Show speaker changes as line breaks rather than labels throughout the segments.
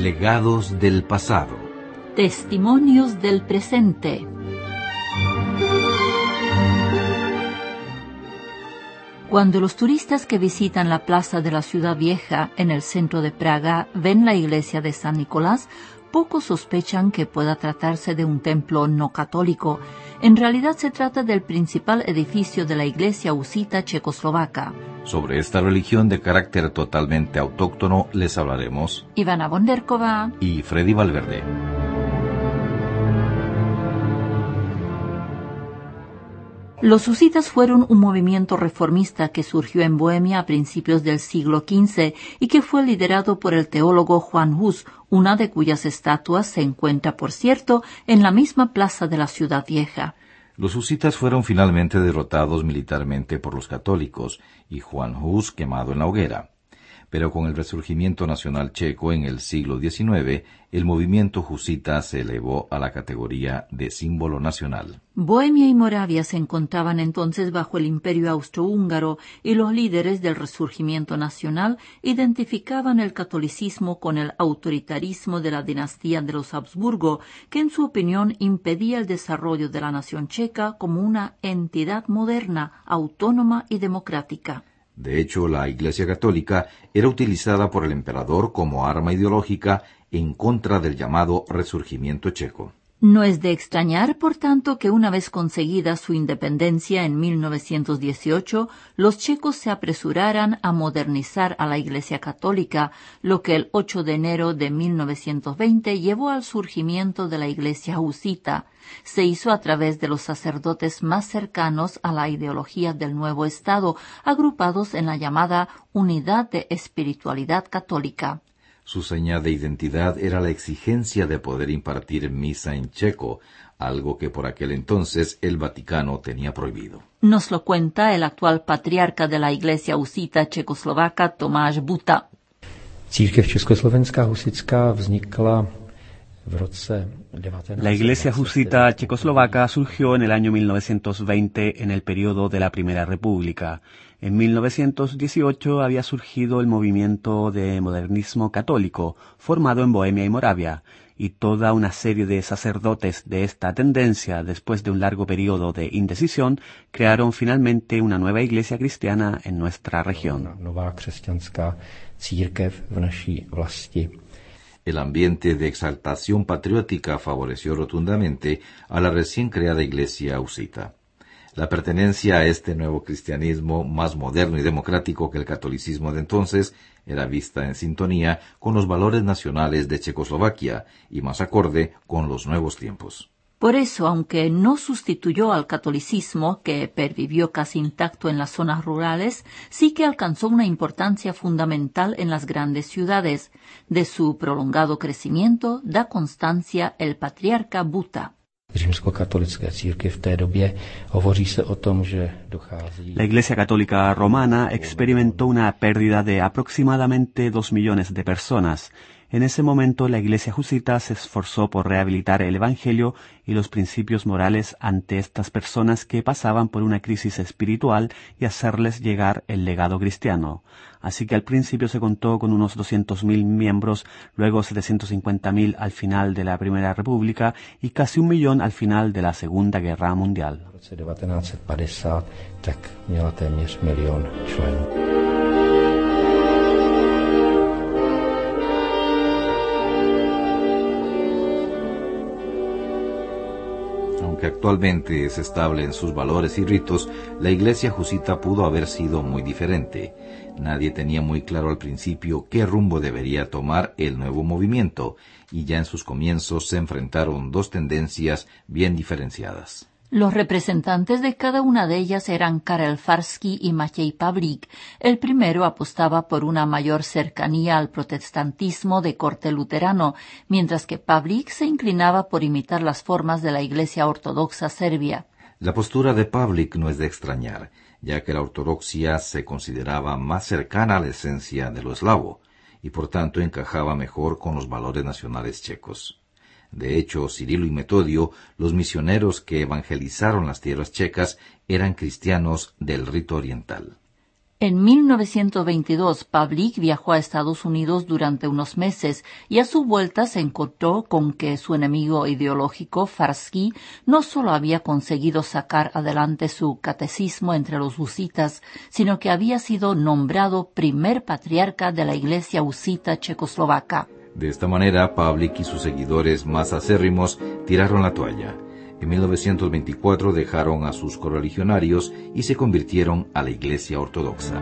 Legados del pasado.
Testimonios del presente. Cuando los turistas que visitan la plaza de la Ciudad Vieja en el centro de Praga ven la iglesia de San Nicolás, pocos sospechan que pueda tratarse de un templo no católico. En realidad se trata del principal edificio de la iglesia husita checoslovaca.
Sobre esta religión de carácter totalmente autóctono les hablaremos
Ivana Bonderkova
y Freddy Valverde.
Los husitas fueron un movimiento reformista que surgió en Bohemia a principios del siglo XV y que fue liderado por el teólogo Juan Hus, una de cuyas estatuas se encuentra, por cierto, en la misma plaza de la Ciudad Vieja.
Los husitas fueron finalmente derrotados militarmente por los católicos y Juan Hus quemado en la hoguera. Pero con el resurgimiento nacional checo en el siglo XIX, el movimiento husita se elevó a la categoría de símbolo nacional.
Bohemia y Moravia se encontraban entonces bajo el imperio austrohúngaro y los líderes del resurgimiento nacional identificaban el catolicismo con el autoritarismo de la dinastía de los Habsburgo, que en su opinión impedía el desarrollo de la nación checa como una entidad moderna, autónoma y democrática.
De hecho, la Iglesia Católica era utilizada por el emperador como arma ideológica en contra del llamado Resurgimiento checo.
No es de extrañar, por tanto, que una vez conseguida su independencia en 1918, los checos se apresuraran a modernizar a la Iglesia Católica, lo que el 8 de enero de 1920 llevó al surgimiento de la Iglesia husita. Se hizo a través de los sacerdotes más cercanos a la ideología del nuevo Estado, agrupados en la llamada Unidad de Espiritualidad Católica.
Su seña de identidad era la exigencia de poder impartir misa en checo, algo que por aquel entonces el Vaticano tenía prohibido.
Nos lo cuenta el actual patriarca de la Iglesia husita checoslovaca, Tomáš Buta.
Církev československá husitská vznikla.
La Iglesia husita checoslovaca surgió en el año 1920 en el periodo de la Primera República. En 1918 había surgido el movimiento de modernismo católico, formado en Bohemia y Moravia, y toda una serie de sacerdotes de esta tendencia, después de un largo periodo de indecisión, crearon finalmente una nueva iglesia cristiana en nuestra región.
Nová křesťanská církev v naší vlasti.
El ambiente de exaltación patriótica favoreció rotundamente a la recién creada iglesia husita. La pertenencia a este nuevo cristianismo, más moderno y democrático que el catolicismo de entonces, era vista en sintonía con los valores nacionales de Checoslovaquia y más acorde con los nuevos tiempos.
Por eso, aunque no sustituyó al catolicismo, que pervivió casi intacto en las zonas rurales, sí que alcanzó una importancia fundamental en las grandes ciudades. De su prolongado crecimiento da constancia el patriarca Buta.
La Iglesia Católica Romana experimentó una pérdida de aproximadamente 2 millones de personas. En ese momento la Iglesia husita se esforzó por rehabilitar el Evangelio y los principios morales ante estas personas que pasaban por una crisis espiritual y hacerles llegar el legado cristiano. Así que al principio se contó con unos 200.000 miembros, luego 750.000 al final de la Primera República y casi 1 millón al final de la Segunda Guerra Mundial.
V roce 1950 tak měla téměř 1 milion členů.
Aunque actualmente es estable en sus valores y ritos, la iglesia husita pudo haber sido muy diferente. Nadie tenía muy claro al principio qué rumbo debería tomar el nuevo movimiento, y ya en sus comienzos se enfrentaron dos tendencias bien diferenciadas.
Los representantes de cada una de ellas eran Karel Farsky y Maciej Pavlik. El primero apostaba por una mayor cercanía al protestantismo de corte luterano, mientras que Pavlik se inclinaba por imitar las formas de la Iglesia Ortodoxa serbia.
La postura de Pavlik no es de extrañar, ya que la ortodoxia se consideraba más cercana a la esencia de lo eslavo, y por tanto encajaba mejor con los valores nacionales checos. De hecho, Cirilo y Metodio, los misioneros que evangelizaron las tierras checas, eran cristianos del rito oriental.
En 1922, Pavlik viajó a Estados Unidos durante unos meses y a su vuelta se encontró con que su enemigo ideológico, Farsky, no solo había conseguido sacar adelante su catecismo entre los husitas, sino que había sido nombrado primer patriarca de la Iglesia husita checoslovaca.
De esta manera, Pavlik y sus seguidores más acérrimos tiraron la toalla. En 1924 dejaron a sus correligionarios y se convirtieron a la Iglesia Ortodoxa.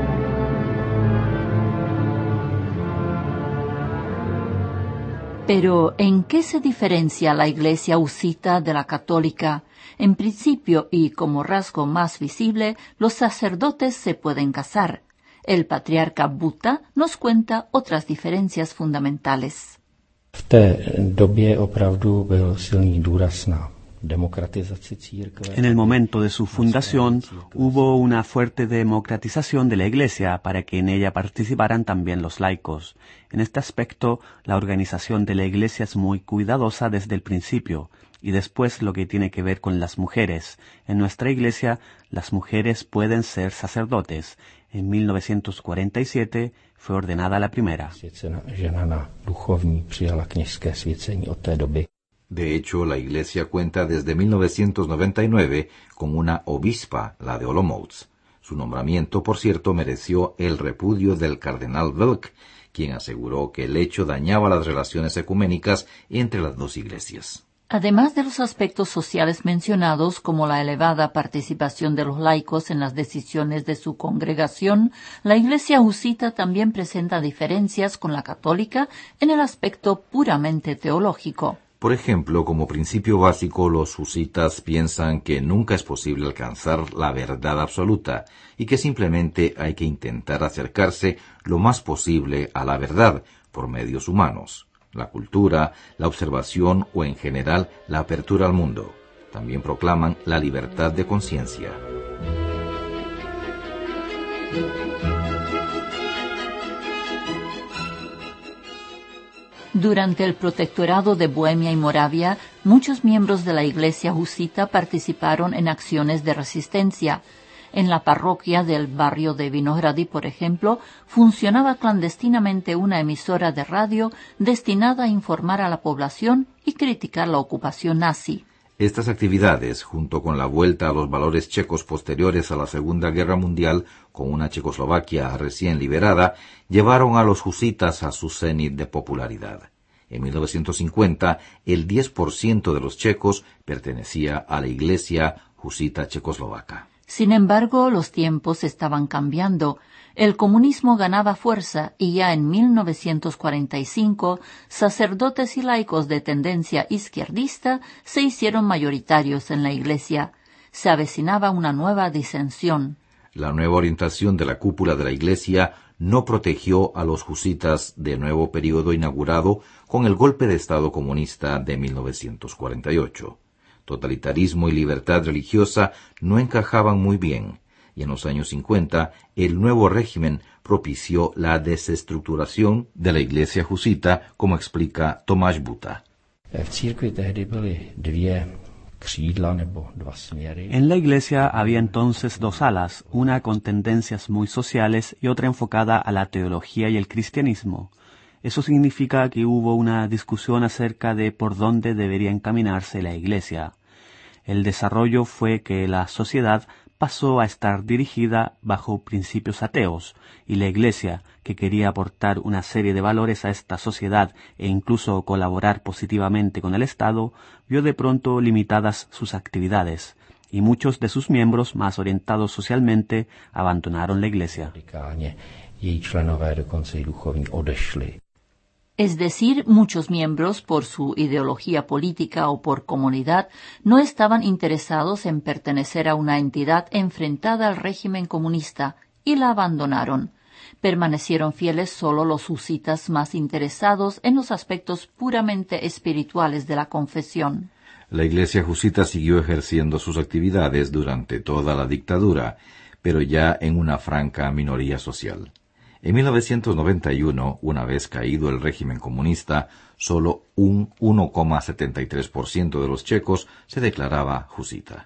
Pero, ¿en qué se diferencia la Iglesia husita de la católica? En principio, y como rasgo más visible, los sacerdotes se pueden casar. El patriarca Buta nos cuenta otras diferencias fundamentales.
V té době opravdu byl silný důraz na demokratizaci církve.
En el momento de su fundación hubo una fuerte democratización de la Iglesia para que en ella participaran también los laicos. En este aspecto, la organización de la Iglesia es muy cuidadosa desde el principio. Y después lo que tiene que ver con las mujeres. En nuestra Iglesia, las mujeres pueden ser sacerdotes. En 1947 fue ordenada la primera.
Žena na duchovní přijala kněžské svěcení od té doby.
De hecho, la Iglesia cuenta desde 1999 con una obispa, la de Olomouc. Su nombramiento, por cierto, mereció el repudio del cardenal Welk, quien aseguró que el hecho dañaba las relaciones ecuménicas entre las dos iglesias.
Además de los aspectos sociales mencionados, como la elevada participación de los laicos en las decisiones de su congregación, la Iglesia husita también presenta diferencias con la católica en el aspecto puramente teológico.
Por ejemplo, como principio básico, los husitas piensan que nunca es posible alcanzar la verdad absoluta y que simplemente hay que intentar acercarse lo más posible a la verdad por medios humanos. La cultura, la observación o en general la apertura al mundo. También proclaman la libertad de conciencia.
Durante el protectorado de Bohemia y Moravia, muchos miembros de la Iglesia husita participaron en acciones de resistencia. En la parroquia del barrio de Vinohrady, por ejemplo, funcionaba clandestinamente una emisora de radio destinada a informar a la población y criticar la ocupación nazi.
Estas actividades, junto con la vuelta a los valores checos posteriores a la Segunda Guerra Mundial, con una Checoslovaquia recién liberada, llevaron a los husitas a su cenit de popularidad. En 1950, el 10% de los checos pertenecía a la Iglesia husita checoslovaca.
Sin embargo, los tiempos estaban cambiando. El comunismo ganaba fuerza y ya en 1945 sacerdotes y laicos de tendencia izquierdista se hicieron mayoritarios en la Iglesia. Se avecinaba una nueva disensión.
La nueva orientación de la cúpula de la Iglesia no protegió a los husitas del nuevo periodo inaugurado con el golpe de Estado comunista de 1948. Totalitarismo y libertad religiosa no encajaban muy bien, y en los años 50 el nuevo régimen propició la desestructuración de la Iglesia husita, como explica Tomáš Buta.
V církvi tehdy byly dvě křídla nebo dva směry.
En la Iglesia había entonces dos alas, una con tendencias muy sociales y otra enfocada a la teología y el cristianismo. Eso significa que hubo una discusión acerca de por dónde debería encaminarse la Iglesia. El desarrollo fue que la sociedad pasó a estar dirigida bajo principios ateos, y la Iglesia, que quería aportar una serie de valores a esta sociedad e incluso colaborar positivamente con el Estado, vio de pronto limitadas sus actividades, y muchos de sus miembros más orientados socialmente abandonaron la Iglesia.
Její členové, dokonce i duchovní, odešli.
Es decir, muchos miembros, por su ideología política o por comunidad, no estaban interesados en pertenecer a una entidad enfrentada al régimen comunista y la abandonaron. Permanecieron fieles solo los husitas más interesados en los aspectos puramente espirituales de la confesión.
La Iglesia husita siguió ejerciendo sus actividades durante toda la dictadura, pero ya en una franca minoría social. En 1991, una vez caído el régimen comunista, solo un 1,73% de los checos se declaraba husita.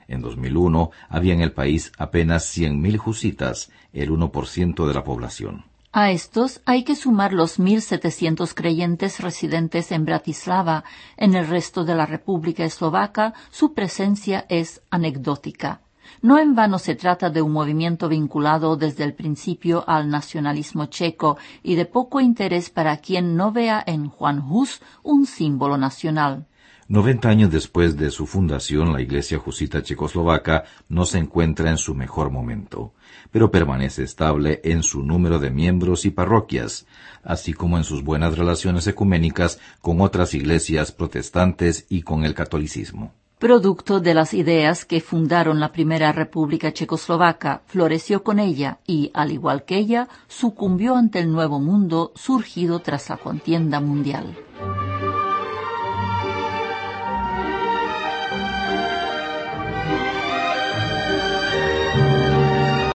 En 2001 había en el país apenas 100.000 husitas, el 1% de la población.
A estos hay que sumar los 1.700 creyentes residentes en Bratislava. En el resto de la República Eslovaca su presencia es anecdótica. No en vano se trata de un movimiento vinculado desde el principio al nacionalismo checo y de poco interés para quien no vea en Juan Hus un símbolo nacional.
90 años después de su fundación, la Iglesia Husita checoslovaca no se encuentra en su mejor momento, pero permanece estable en su número de miembros y parroquias, así como en sus buenas relaciones ecuménicas con otras iglesias protestantes y con el catolicismo.
Producto de las ideas que fundaron la primera República Checoslovaca, floreció con ella y, al igual que ella, sucumbió ante el nuevo mundo surgido tras la contienda mundial.